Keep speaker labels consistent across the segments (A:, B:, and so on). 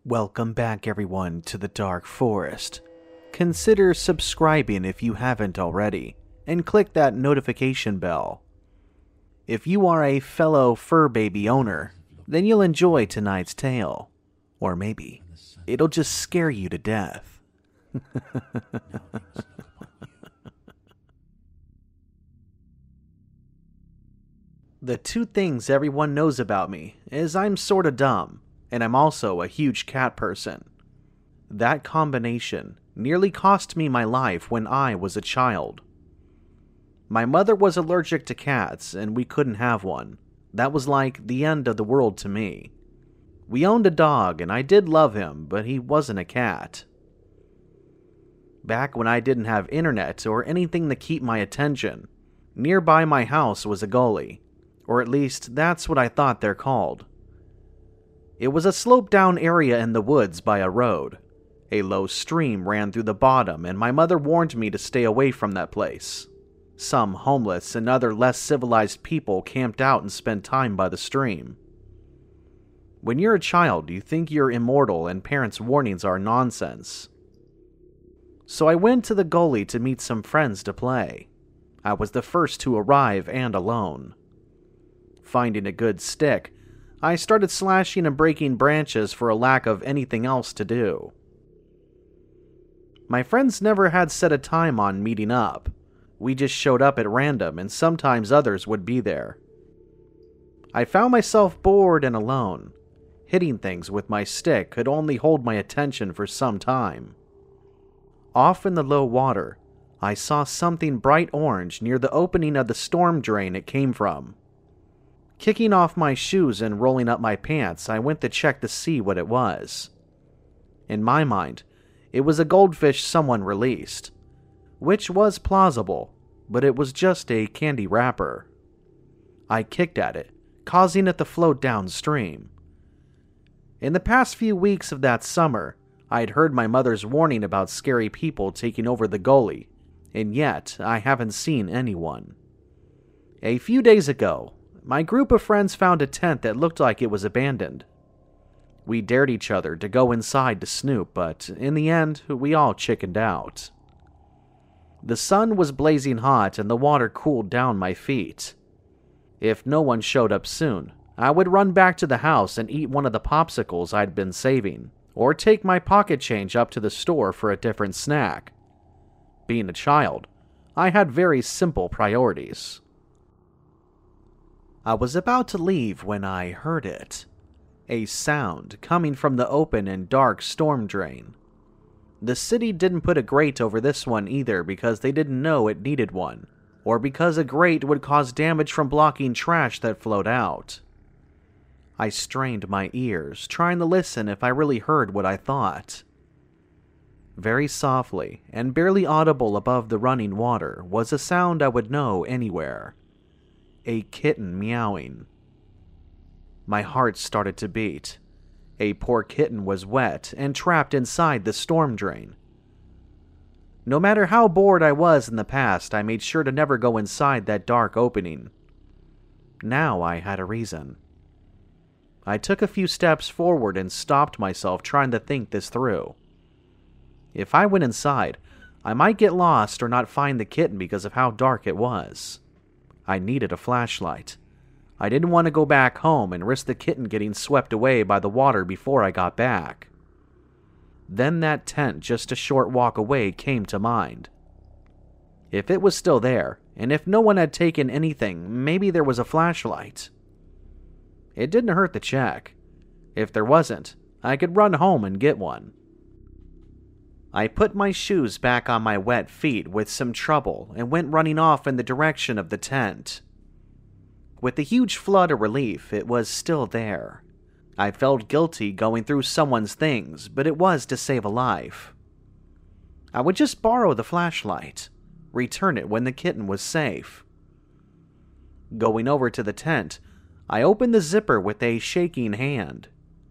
A: Welcome back, everyone, to the Dark Forest. Consider subscribing if you haven't already, and click that notification bell. If you are a fellow fur baby owner, then you'll enjoy tonight's tale. Or maybe it'll just scare you to death. The two things everyone knows about me is I'm sorta dumb, and I'm also a huge cat person. That combination nearly cost me my life when I was a child. My mother was allergic to cats, and we couldn't have one. That was like the end of the world to me. We owned a dog, and I did love him, but he wasn't a cat. Back when I didn't have internet or anything to keep my attention, nearby my house was a gully, or at least that's what I thought they're called. It was a sloped-down area in the woods by a road. A low stream ran through the bottom, and my mother warned me to stay away from that place. Some homeless and other less civilized people camped out and spent time by the stream. When you're a child, you think you're immortal and parents' warnings are nonsense. So I went to the gully to meet some friends to play. I was the first to arrive and alone. Finding a good stick, I started slashing and breaking branches for a lack of anything else to do. My friends never had set a time on meeting up. We just showed up at random, and sometimes others would be there. I found myself bored and alone. Hitting things with my stick could only hold my attention for some time. Off in the low water, I saw something bright orange near the opening of the storm drain it came from. Kicking off my shoes and rolling up my pants, I went to check to see what it was. In my mind, it was a goldfish someone released, which was plausible, but it was just a candy wrapper. I kicked at it, causing it to float downstream. In the past few weeks of that summer, I had heard my mother's warning about scary people taking over the gully, and yet I haven't seen anyone. A few days ago, my group of friends found a tent that looked like it was abandoned. We dared each other to go inside to snoop, but in the end, we all chickened out. The sun was blazing hot and the water cooled down my feet. If no one showed up soon, I would run back to the house and eat one of the popsicles I'd been saving, or take my pocket change up to the store for a different snack. Being a child, I had very simple priorities. I was about to leave when I heard it. A sound coming from the open and dark storm drain. The city didn't put a grate over this one either because they didn't know it needed one, or because a grate would cause damage from blocking trash that flowed out. I strained my ears, trying to listen if I really heard what I thought. Very softly, and barely audible above the running water, was a sound I would know anywhere. A kitten meowing. My heart started to beat. A poor kitten was wet and trapped inside the storm drain. No matter how bored I was in the past, I made sure to never go inside that dark opening. Now I had a reason. I took a few steps forward and stopped myself trying to think this through. If I went inside, I might get lost or not find the kitten because of how dark it was. I needed a flashlight. I didn't want to go back home and risk the kitten getting swept away by the water before I got back. Then that tent just a short walk away came to mind. If it was still there, and if no one had taken anything, maybe there was a flashlight. It didn't hurt to check. If there wasn't, I could run home and get one. I put my shoes back on my wet feet with some trouble and went running off in the direction of the tent. With a huge flood of relief, it was still there. I felt guilty going through someone's things, but it was to save a life. I would just borrow the flashlight, return it when the kitten was safe. Going over to the tent, I opened the zipper with a shaking hand.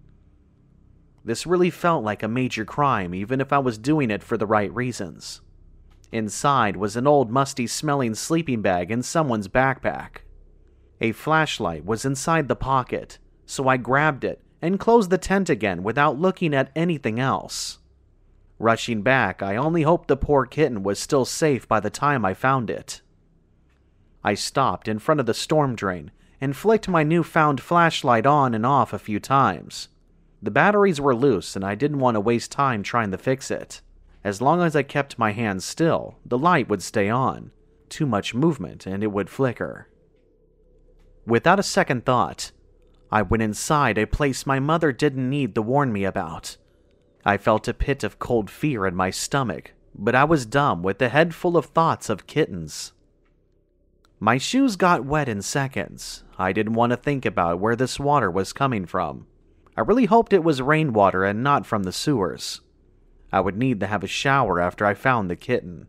A: This really felt like a major crime, even if I was doing it for the right reasons. Inside was an old musty-smelling sleeping bag in someone's backpack. A flashlight was inside the pocket, so I grabbed it and closed the tent again without looking at anything else. Rushing back, I only hoped the poor kitten was still safe by the time I found it. I stopped in front of the storm drain and flicked my newfound flashlight on and off a few times. The batteries were loose and I didn't want to waste time trying to fix it. As long as I kept my hands still, the light would stay on. Too much movement and it would flicker. Without a second thought, I went inside a place my mother didn't need to warn me about. I felt a pit of cold fear in my stomach, but I was dumb with a head full of thoughts of kittens. My shoes got wet in seconds. I didn't want to think about where this water was coming from. I really hoped it was rainwater and not from the sewers. I would need to have a shower after I found the kitten.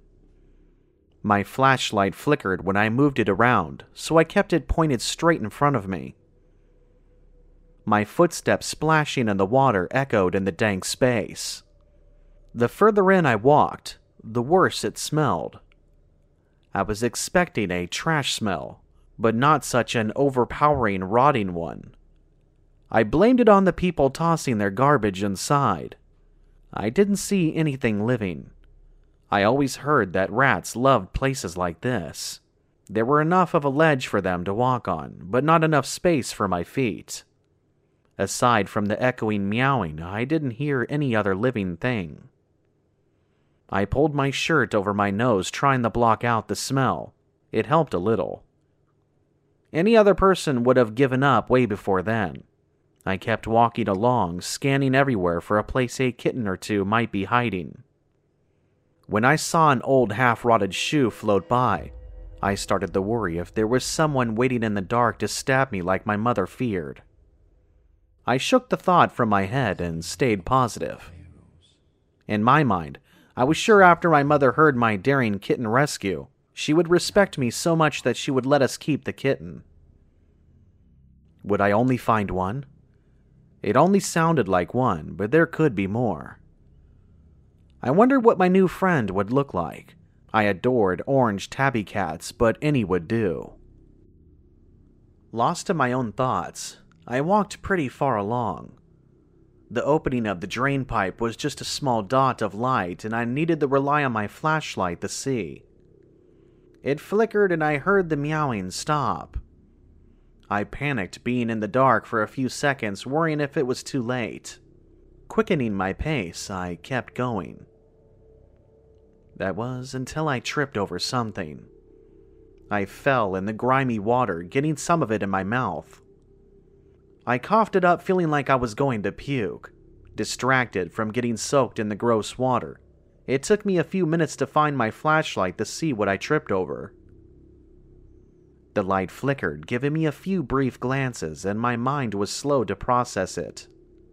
A: My flashlight flickered when I moved it around, so I kept it pointed straight in front of me. My footsteps splashing in the water echoed in the dank space. The further in I walked, the worse it smelled. I was expecting a trash smell, but not such an overpowering, rotting one. I blamed it on the people tossing their garbage inside. I didn't see anything living. I always heard that rats loved places like this. There were enough of a ledge for them to walk on, but not enough space for my feet. Aside from the echoing meowing, I didn't hear any other living thing. I pulled my shirt over my nose, trying to block out the smell. It helped a little. Any other person would have given up way before then. I kept walking along, scanning everywhere for a place a kitten or two might be hiding. When I saw an old half-rotted shoe float by, I started to worry if there was someone waiting in the dark to stab me like my mother feared. I shook the thought from my head and stayed positive. In my mind, I was sure after my mother heard my daring kitten rescue, she would respect me so much that she would let us keep the kitten. Would I only find one? It only sounded like one, but there could be more. I wondered what my new friend would look like. I adored orange tabby cats, but any would do. Lost in my own thoughts, I walked pretty far along. The opening of the drain pipe was just a small dot of light, and I needed to rely on my flashlight to see. It flickered and I heard the meowing stop. I panicked being in the dark for a few seconds, worrying if it was too late. Quickening my pace, I kept going. That was until I tripped over something. I fell in the grimy water, getting some of it in my mouth. I coughed it up, feeling like I was going to puke. Distracted from getting soaked in the gross water, it took me a few minutes to find my flashlight to see what I tripped over. The light flickered, giving me a few brief glances, and my mind was slow to process it.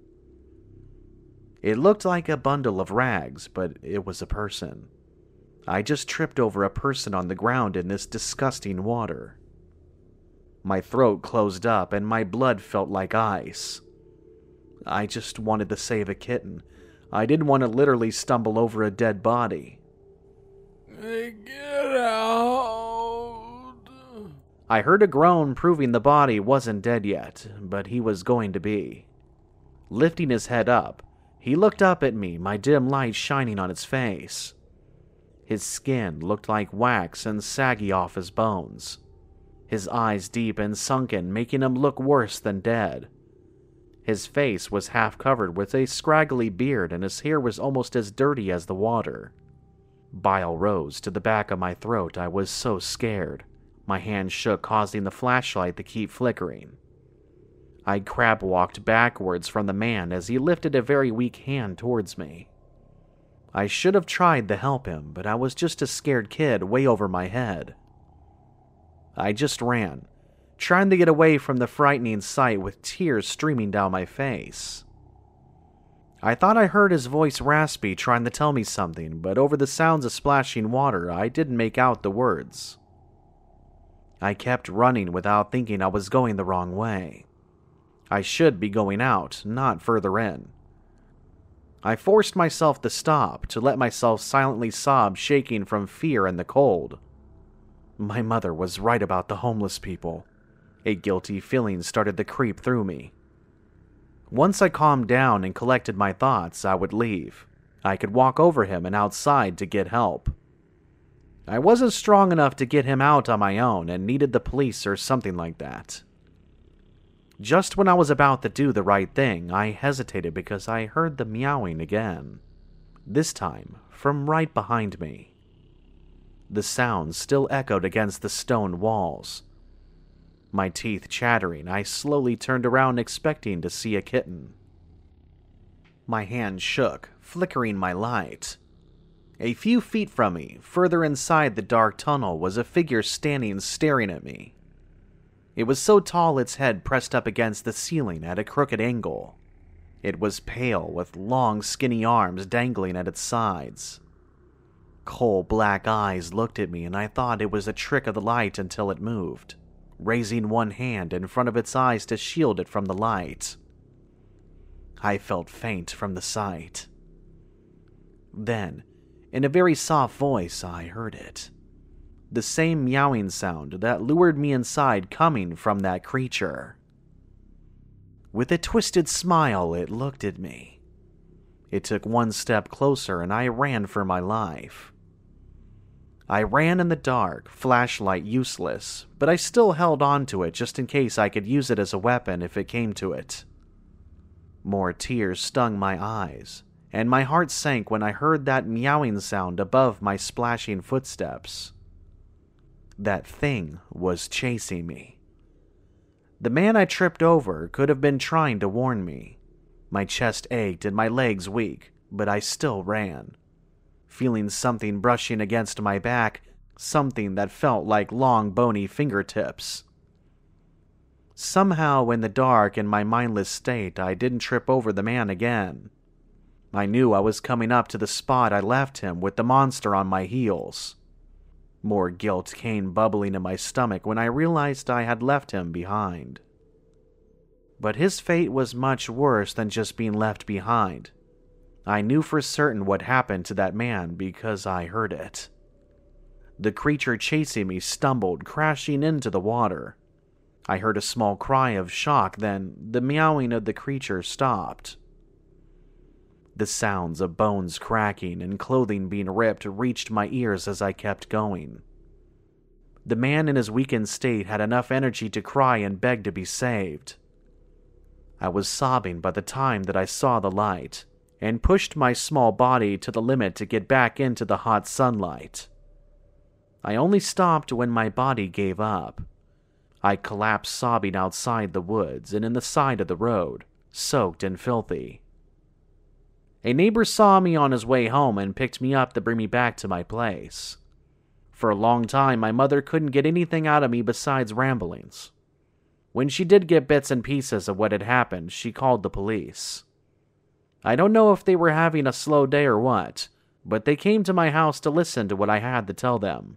A: It looked like a bundle of rags, but it was a person. I just tripped over a person on the ground in this disgusting water. My throat closed up and my blood felt like ice. I just wanted to save a kitten. I didn't want to literally stumble over a dead body.
B: Get out!
A: I heard a groan proving the body wasn't dead yet, but he was going to be. Lifting his head up, he looked up at me, my dim light shining on his face. His skin looked like wax and saggy off his bones. His eyes deep and sunken, making him look worse than dead. His face was half covered with a scraggly beard and his hair was almost as dirty as the water. Bile rose to the back of my throat. I was so scared. My hand shook, causing the flashlight to keep flickering. I crab-walked backwards from the man as he lifted a very weak hand towards me. I should have tried to help him, but I was just a scared kid way over my head. I just ran, trying to get away from the frightening sight with tears streaming down my face. I thought I heard his voice raspy, trying to tell me something, but over the sounds of splashing water, I didn't make out the words. I kept running without thinking I was going the wrong way. I should be going out, not further in. I forced myself to stop, to let myself silently sob, shaking from fear and the cold. My mother was right about the homeless people. A guilty feeling started to creep through me. Once I calmed down and collected my thoughts, I would leave. I could walk over him and outside to get help. I wasn't strong enough to get him out on my own and needed the police or something like that. Just when I was about to do the right thing, I hesitated because I heard the meowing again. This time, from right behind me. The sound still echoed against the stone walls. My teeth chattering, I slowly turned around expecting to see a kitten. My hand shook, flickering my light. A few feet from me, further inside the dark tunnel, was a figure standing staring at me. It was so tall its head pressed up against the ceiling at a crooked angle. It was pale, with long, skinny arms dangling at its sides. Coal black eyes looked at me, and I thought it was a trick of the light until it moved, raising one hand in front of its eyes to shield it from the light. I felt faint from the sight. Then, in a very soft voice, I heard it. The same meowing sound that lured me inside coming from that creature. With a twisted smile, it looked at me. It took one step closer and I ran for my life. I ran in the dark, flashlight useless, but I still held on to it just in case I could use it as a weapon if it came to it. More tears stung my eyes, and my heart sank when I heard that meowing sound above my splashing footsteps. That thing was chasing me. The man I tripped over could have been trying to warn me. My chest ached and my legs weak, but I still ran. Feeling something brushing against my back, something that felt like long bony fingertips. Somehow in the dark and my mindless state, I didn't trip over the man again. I knew I was coming up to the spot I left him with the monster on my heels. More guilt came bubbling in my stomach when I realized I had left him behind. But his fate was much worse than just being left behind. I knew for certain what happened to that man because I heard it. The creature chasing me stumbled, crashing into the water. I heard a small cry of shock, then the meowing of the creature stopped. The sounds of bones cracking and clothing being ripped reached my ears as I kept going. The man in his weakened state had enough energy to cry and beg to be saved. I was sobbing by the time that I saw the light, and pushed my small body to the limit to get back into the hot sunlight. I only stopped when my body gave up. I collapsed sobbing outside the woods and in the side of the road, soaked and filthy. A neighbor saw me on his way home and picked me up to bring me back to my place. For a long time, my mother couldn't get anything out of me besides ramblings. When she did get bits and pieces of what had happened, she called the police. I don't know if they were having a slow day or what, but they came to my house to listen to what I had to tell them.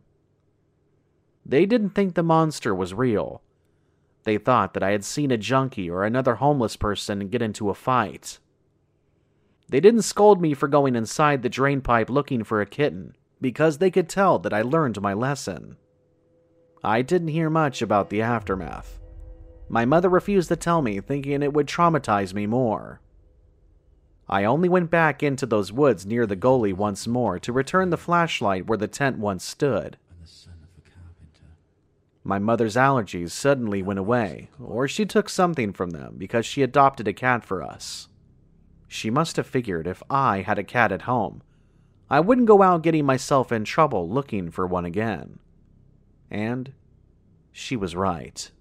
A: They didn't think the monster was real. They thought that I had seen a junkie or another homeless person get into a fight. They didn't scold me for going inside the drain pipe looking for a kitten, because they could tell that I learned my lesson. I didn't hear much about the aftermath. My mother refused to tell me, thinking it would traumatize me more. I only went back into those woods near the gully once more to return the flashlight where the tent once stood. My mother's allergies suddenly went away, or she took something from them because she adopted a cat for us. She must have figured if I had a cat at home, I wouldn't go out getting myself in trouble looking for one again. And she was right.